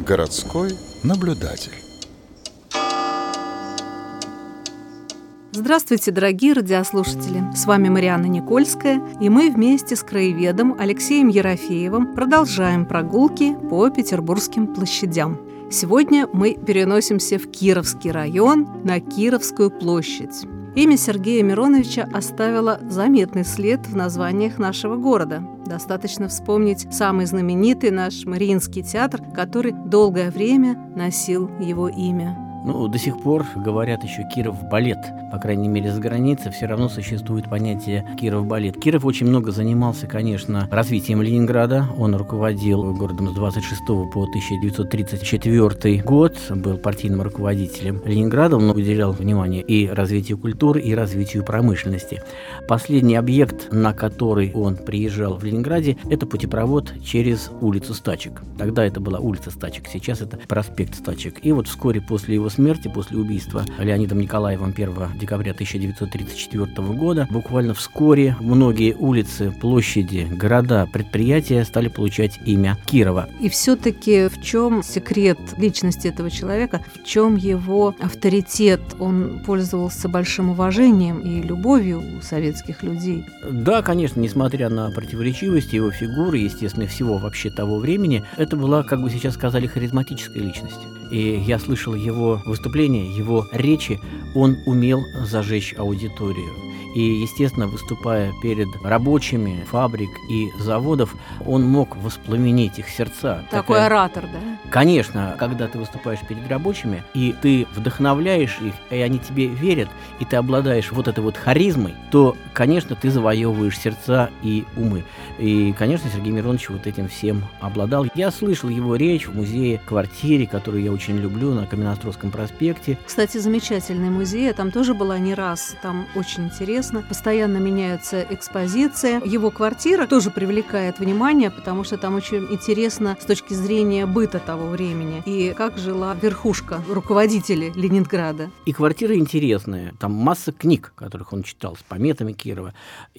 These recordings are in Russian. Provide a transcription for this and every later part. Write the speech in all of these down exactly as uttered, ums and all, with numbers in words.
Городской наблюдатель. Здравствуйте, дорогие радиослушатели! С вами Марианна Никольская, и мы вместе с краеведом Алексеем Ерофеевым продолжаем прогулки по петербургским площадям. Сегодня мы переносимся в Кировский район, на Кировскую площадь. Имя Сергея Мироновича оставило заметный след в названиях нашего города. Достаточно вспомнить самый знаменитый наш Мариинский театр, который долгое время носил его имя. Ну, до сих пор говорят еще Киров-балет. По крайней мере, за границей все равно существует понятие Киров-балет. Киров очень много занимался, конечно, развитием Ленинграда. Он руководил городом с двадцать шестого по тысяча девятьсот тридцать четвёртый год, был партийным руководителем Ленинграда. Он много уделял внимания и развитию культуры, и развитию промышленности. Последний объект, на который он приезжал в Ленинграде, это путепровод через улицу Стачек. Тогда это была улица Стачек, сейчас это проспект Стачек. И вот вскоре после его смерти, после убийства Леонидом Николаевым первого декабря тысяча девятьсот тридцать четвёртого года, буквально вскоре многие улицы, площади, города, предприятия стали получать имя Кирова. И все-таки в чем секрет личности этого человека, в чем его авторитет? Он пользовался большим уважением и любовью у советских людей. Да, конечно, несмотря на противоречивость его фигуры, естественно, всего вообще того времени, это была, как бы сейчас сказали, харизматическая личность. И я слышал его выступления, его речи, он умел зажечь аудиторию. И, естественно, выступая перед рабочими фабрик и заводов, он мог воспламенить их сердца. Такой Такая... оратор, да? Конечно, когда ты выступаешь перед рабочими, и ты вдохновляешь их, и они тебе верят, и ты обладаешь вот этой вот харизмой, то, конечно, ты завоевываешь сердца и умы. И, конечно, Сергей Миронович вот этим всем обладал. Я слышал его речь в музее «Квартире», которую я очень люблю, на Каменноостровском проспекте. Кстати, замечательный музей, я там тоже была не раз, там очень интересно. Постоянно меняются экспозиции. Его квартира тоже привлекает внимание, потому что там очень интересно с точки зрения быта того времени и как жила верхушка, руководители Ленинграда. И квартира интересная. Там масса книг, которых он читал, с пометами Кирова.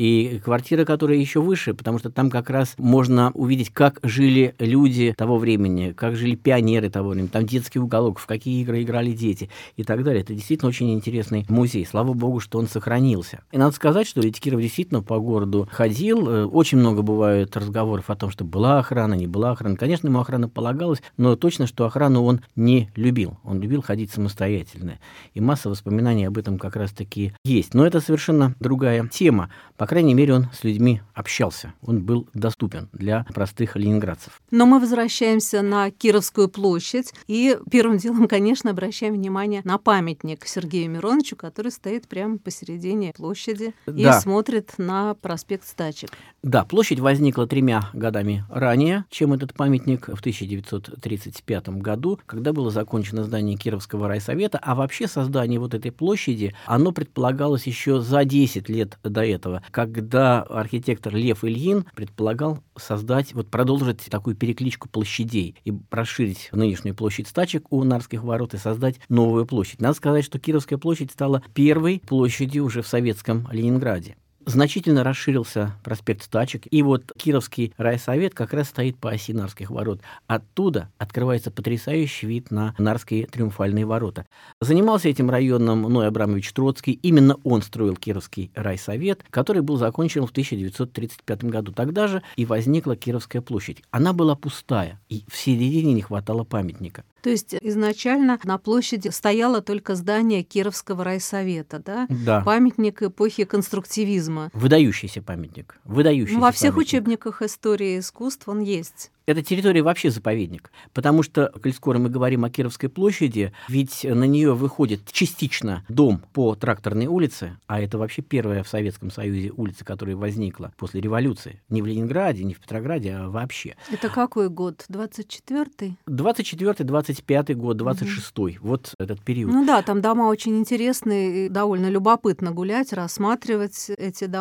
И квартира, которая еще выше, потому что там как раз можно увидеть, как жили люди того времени, как жили пионеры того времени. Там детский уголок, в какие игры играли дети и так далее. Это действительно очень интересный музей. Слава богу, что он сохранился. И надо сказать, что ведь Киров действительно по городу ходил. Очень много бывает разговоров о том, что была охрана, не была охрана. Конечно, ему охрана полагалась, но точно, что охрану он не любил. Он любил ходить самостоятельно. И масса воспоминаний об этом как раз-таки есть. Но это совершенно другая тема. По крайней мере, он с людьми общался. Он был доступен для простых ленинградцев. Но мы возвращаемся на Кировскую площадь. И первым делом, конечно, обращаем внимание на памятник Сергею Мироновичу, который стоит прямо посередине площади и да. смотрит на проспект Стачек. Да, площадь возникла тремя годами ранее, чем этот памятник, в тысяча девятьсот тридцать пятом году, когда было закончено здание Кировского райсовета, а вообще создание вот этой площади, оно предполагалось еще за десять лет до этого, когда архитектор Лев Ильин предполагал создать, вот продолжить такую перекличку площадей и расширить нынешнюю площадь Стачек у Нарских ворот и создать новую площадь. Надо сказать, что Кировская площадь стала первой площадью уже в советском Ленинграде. Значительно расширился проспект Стачек, и вот Кировский райсовет как раз стоит по оси Нарских ворот. Оттуда открывается потрясающий вид на Нарские триумфальные ворота. Занимался этим районом Ной Абрамович Троцкий. Именно он строил Кировский райсовет, который был закончен в тысяча девятьсот тридцать пятом году. Тогда же и возникла Кировская площадь. Она была пустая, и в середине не хватало памятника. То есть изначально на площади стояло только здание Кировского райсовета, да? Да. Памятник эпохи конструктивизма. Выдающийся памятник. Выдающийся ну, во всех памятник. Учебниках истории искусств он есть. Эта территория вообще заповедник, потому что, коль скоро мы говорим о Кировской площади, ведь на нее выходит частично дом по Тракторной улице, а это вообще первая в Советском Союзе улица, которая возникла после революции. Не в Ленинграде, не в Петрограде, а вообще. Это какой год? двадцать четвёртый? двадцать четвёртый, двадцать пятый год, двадцать шестой. Угу. Вот этот период. Ну да, там дома очень интересные, и довольно любопытно гулять, рассматривать эти дома.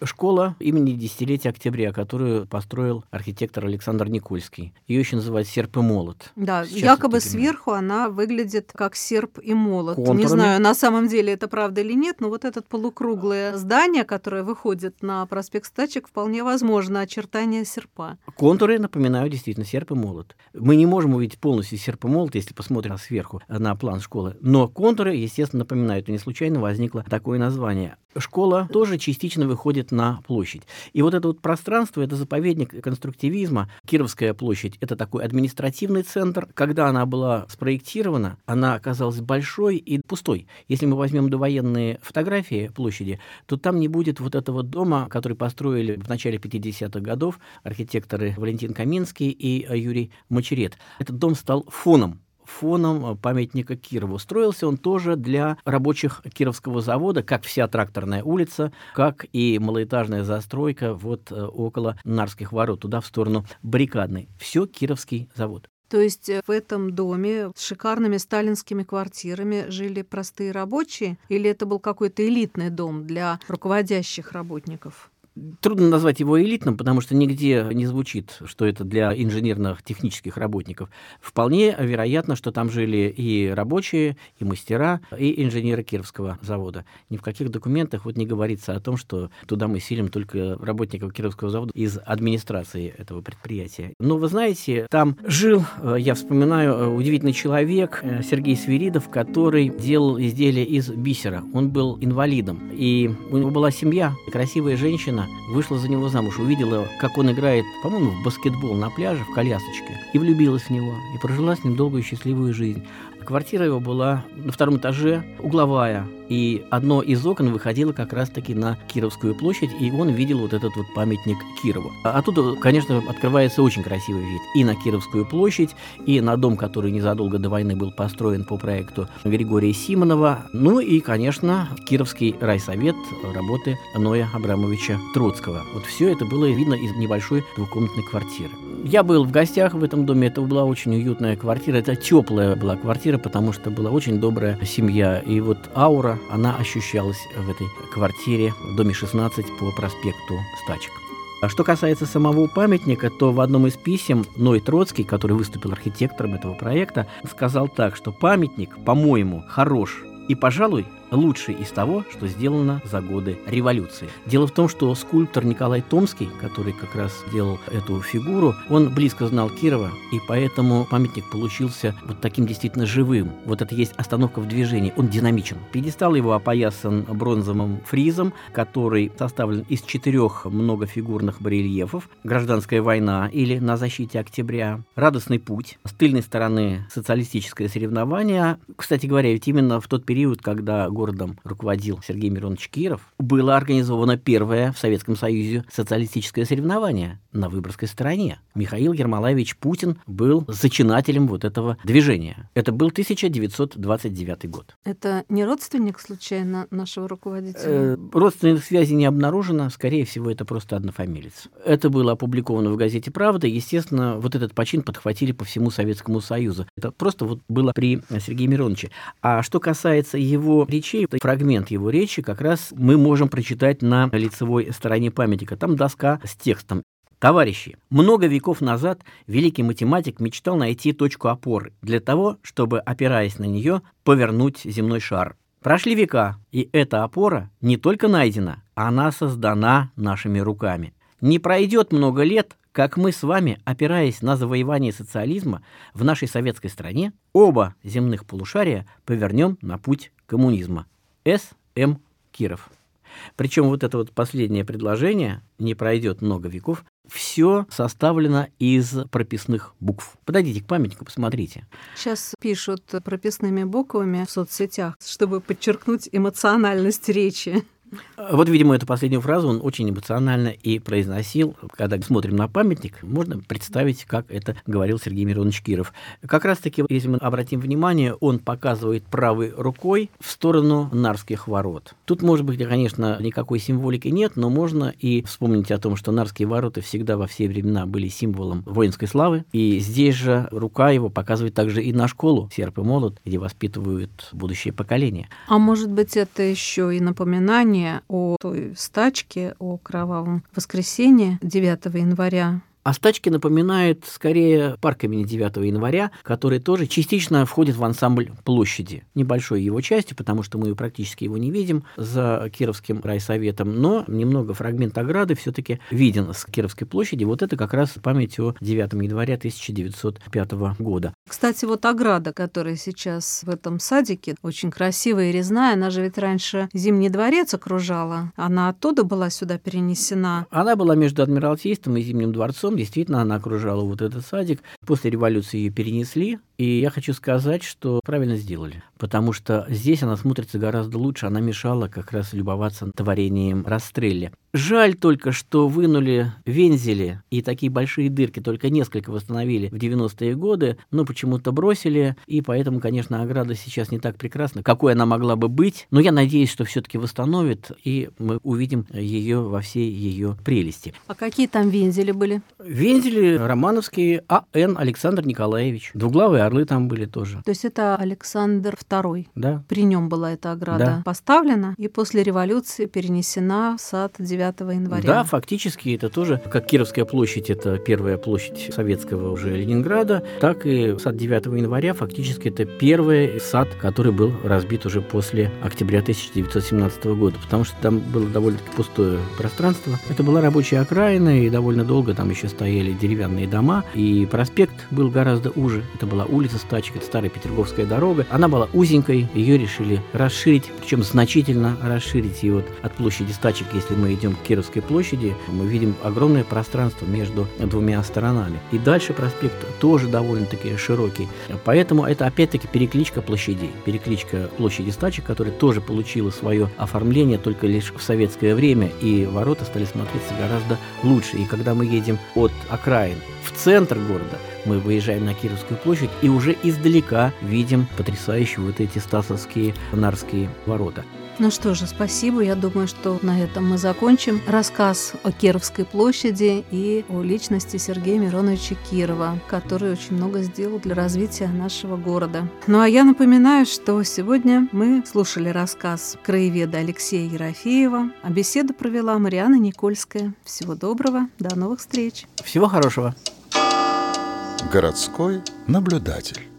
Школа имени десятилетия Октября, которую построил архитектор Александр Никольский. Ее еще называют «Серп и молот». Да, Сейчас якобы это сверху она выглядит как серп и молот. Не Контурами. знаю, на самом деле это правда или нет, но вот это полукруглое здание, которое выходит на проспект Стачек, вполне возможно очертание серпа. Контуры напоминают действительно серп и молот. Мы не можем увидеть полностью серп и молот, если посмотрим сверху на план школы, но контуры, естественно, напоминают, и не случайно возникло такое название. Школа тоже частично выходит на площадь. И вот это вот пространство, это заповедник конструктивизма. Кировская площадь – это такой административный центр. Когда она была спроектирована, она оказалась большой и пустой. Если мы возьмем довоенные фотографии площади, то там не будет вот этого дома, который построили в начале пятидесятых годов архитекторы Валентин Каминский и Юрий Мочерет. Этот дом стал фоном. фоном памятника Кирову. Строился он тоже для рабочих Кировского завода, как вся Тракторная улица, как и малоэтажная застройка вот около Нарских ворот, туда в сторону Баррикадной. Все Кировский завод. То есть в этом доме с шикарными сталинскими квартирами жили простые рабочие, или это был какой-то элитный дом для руководящих работников? Трудно назвать его элитным, потому что нигде не звучит, что это для инженерных технических работников. Вполне вероятно, что там жили и рабочие, и мастера, и инженеры Кировского завода. Ни в каких документах вот не говорится о том, что туда мы селим только работников Кировского завода из администрации этого предприятия. Но вы знаете, там жил, я вспоминаю, удивительный человек Сергей Свиридов, который делал изделия из бисера. Он был инвалидом, и у него была семья, красивая женщина, вышла за него замуж, увидела, как он играет, по-моему, в баскетбол на пляже в колясочке, и влюбилась в него, и прожила с ним долгую счастливую жизнь. Квартира его была на втором этаже, угловая, и одно из окон выходило как раз-таки на Кировскую площадь, и он видел вот этот вот памятник Кирову. А оттуда, конечно, открывается очень красивый вид и на Кировскую площадь, и на дом, который незадолго до войны был построен по проекту Григория Симонова, ну и, конечно, Кировский райсовет работы Ноя Абрамовича Троцкого. Вот все это было видно из небольшой двухкомнатной квартиры. Я был в гостях в этом доме, это была очень уютная квартира, это теплая была квартира, потому что была очень добрая семья, и вот аура, она ощущалась в этой квартире в доме шестнадцать по проспекту Стачек. А что касается самого памятника, то в одном из писем Ной Троцкий, который выступил архитектором этого проекта, сказал так, что памятник, по-моему, хорош и, пожалуй, лучший из того, что сделано за годы революции. Дело в том, что скульптор Николай Томский, который как раз делал эту фигуру, он близко знал Кирова, и поэтому памятник получился вот таким действительно живым. Вот это есть остановка в движении, он динамичен. Пьедестал его опоясан бронзовым фризом, который составлен из четырех многофигурных барельефов. Гражданская война или на защите октября, радостный путь, с тыльной стороны социалистическое соревнование. Кстати говоря, ведь именно в тот период, когда городом руководил Сергей Миронович Киров, было организовано первое в Советском Союзе социалистическое соревнование на Выборгской стороне. Михаил Ермолаевич Путин был зачинателем вот этого движения. Это был тысяча девятьсот двадцать девятый год. Это не родственник, случайно, нашего руководителя? Э, родственных связей не обнаружено, скорее всего, это просто однофамилец. Это было опубликовано в газете «Правда». Естественно, вот этот почин подхватили по всему Советскому Союзу. Это просто вот было при Сергее Мироновиче. А что касается его речей, фрагмент его речи как раз мы можем прочитать на лицевой стороне памятника. Там доска с текстом. Товарищи, много веков назад великий математик мечтал найти точку опоры для того, чтобы, опираясь на нее, повернуть земной шар. Прошли века, и эта опора не только найдена, она создана нашими руками. Не пройдет много лет, как мы с вами, опираясь на завоевание социализма в нашей советской стране, оба земных полушария повернем на путь коммунизма. С. М. Киров. Причем вот это вот последнее предложение, не пройдет много веков, все составлено из прописных букв. Подойдите к памятнику, посмотрите. Сейчас пишут прописными буквами в соцсетях, чтобы подчеркнуть эмоциональность речи. Вот, видимо, эту последнюю фразу он очень эмоционально и произносил. Когда смотрим на памятник, можно представить, как это говорил Сергей Миронович Киров. Как раз-таки, если мы обратим внимание, он показывает правой рукой в сторону Нарских ворот. Тут, может быть, конечно, никакой символики нет, но можно и вспомнить о том, что Нарские ворота всегда во все времена были символом воинской славы. И здесь же рука его показывает также и на школу «Серп и молот», где воспитывают будущее поколение. А может быть, это еще и напоминание о той стачке, о кровавом воскресенье девятого января. А стачки напоминает скорее парк имени девятого января, который тоже частично входит в ансамбль площади. Небольшой его частью, потому что мы практически его не видим за Кировским райсоветом, но немного фрагмент ограды все-таки виден с Кировской площади. Вот это как раз память о девятом января тысяча девятьсот пятого года. Кстати, вот ограда, которая сейчас в этом садике, очень красивая и резная, она же ведь раньше Зимний дворец окружала, она оттуда была сюда перенесена. Она была между Адмиралтейством и Зимним дворцом. Действительно, она окружала вот этот садик. После революции ее перенесли. И я хочу сказать, что правильно сделали. Потому что здесь она смотрится гораздо лучше. Она мешала как раз любоваться творением Растрелли. Жаль только, что вынули вензели и такие большие дырки, только несколько восстановили в девяностые годы, но почему-то бросили. И поэтому, конечно, ограда сейчас не так прекрасна, какой она могла бы быть. Но я надеюсь, что все-таки восстановят, и мы увидим ее во всей ее прелести. А какие там вензели были? Вензели романовские А Н Александр Николаевич. Двуглавые орлы там были тоже. То есть это Александр второй. Да. При нем была эта ограда Да. поставлена и после революции перенесена в сад девятого января. Да, фактически это тоже, как Кировская площадь, это первая площадь советского уже Ленинграда, так и сад девятого января фактически это первый сад, который был разбит уже после октября тысяча девятьсот семнадцатого года, потому что там было довольно-таки пустое пространство. Это была рабочая окраина, и довольно долго там еще стояли деревянные дома, и проспект был гораздо уже. Это была улица Стачек, это старая Петерговская дорога. Она была узенькой, ее решили расширить, причем значительно расширить. И вот от площади Стачек, если мы идем к Кировской площади, мы видим огромное пространство между двумя сторонами. И дальше проспект тоже довольно-таки широкий. Поэтому это опять-таки перекличка площадей. Перекличка площади Стачек, которая тоже получила свое оформление только лишь в советское время, и ворота стали смотреться гораздо лучше. И когда мы едем от окраин в центр города, мы выезжаем на Кировскую площадь и уже издалека видим потрясающие вот эти стасовские Нарские ворота. Ну что же, спасибо. Я думаю, что на этом мы закончим рассказ о Кировской площади и о личности Сергея Мироновича Кирова, который очень много сделал для развития нашего города. Ну а я напоминаю, что сегодня мы слушали рассказ краеведа Алексея Ерофеева, а беседу провела Марианна Никольская. Всего доброго, до новых встреч. Всего хорошего. Городской наблюдатель.